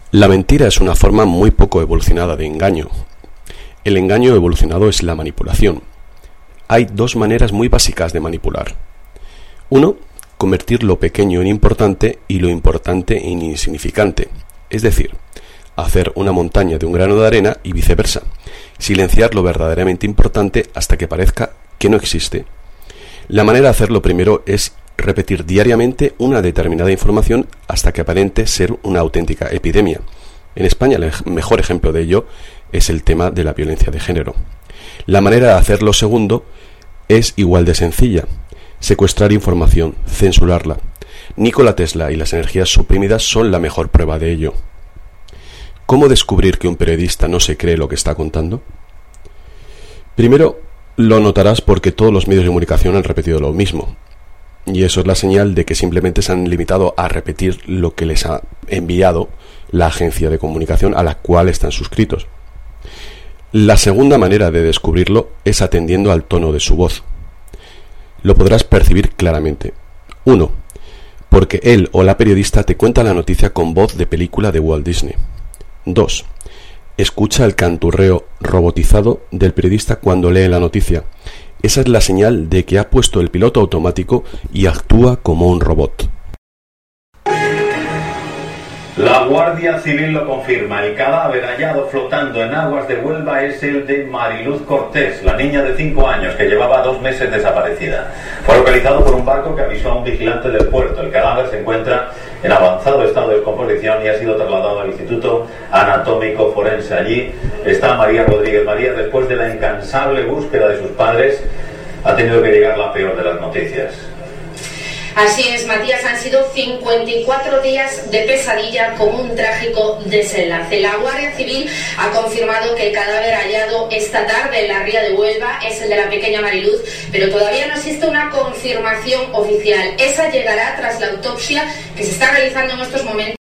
La mentira es una forma muy poco evolucionada de engaño. El engaño evolucionado es la manipulación. Hay dos maneras muy básicas de manipular. Uno, convertir lo pequeño en importante y lo importante en insignificante. Es decir, hacer una montaña de un grano de arena y viceversa. Silenciar lo verdaderamente importante hasta que parezca que no existe. La manera de hacerlo primero es repetir diariamente una determinada información hasta que aparente ser una auténtica epidemia. En España el mejor ejemplo de ello es el tema de la violencia de género. La manera de hacerlo segundo es igual de sencilla: secuestrar información, censurarla. Nikola Tesla y las energías suprimidas son la mejor prueba de ello. ¿Cómo descubrir que un periodista no se cree lo que está contando? Primero, lo notarás porque todos los medios de comunicación han repetido lo mismo. Y eso es la señal de que simplemente se han limitado a repetir lo que les ha enviado la agencia de comunicación a la cual están suscritos. La segunda manera de descubrirlo es atendiendo al tono de su voz. Lo podrás percibir claramente. 1. Porque él o la periodista te cuenta la noticia con voz de película de Walt Disney. 2. Escucha el canturreo robotizado del periodista cuando lee la noticia. Esa es la señal de que ha puesto el piloto automático y actúa como un robot. La Guardia Civil lo confirma. El cadáver hallado flotando en aguas de Huelva es el de Mariluz Cortés, la niña de 5 años que llevaba 2 meses desaparecida. Fue localizado por un barco que avisó a un vigilante del puerto. El cadáver se encuentra en avanzado estado de descomposición y ha sido trasladado al Instituto Anatómico Forense. Allí está María Rodríguez. María, después de la incansable búsqueda de sus padres, ha tenido que llegar la peor de las noticias. Así es, Matías, han sido 54 días de pesadilla con un trágico desenlace. La Guardia Civil ha confirmado que el cadáver hallado esta tarde en la ría de Huelva es el de la pequeña Mariluz, pero todavía no existe una confirmación oficial. Esa llegará tras la autopsia que se está realizando en estos momentos.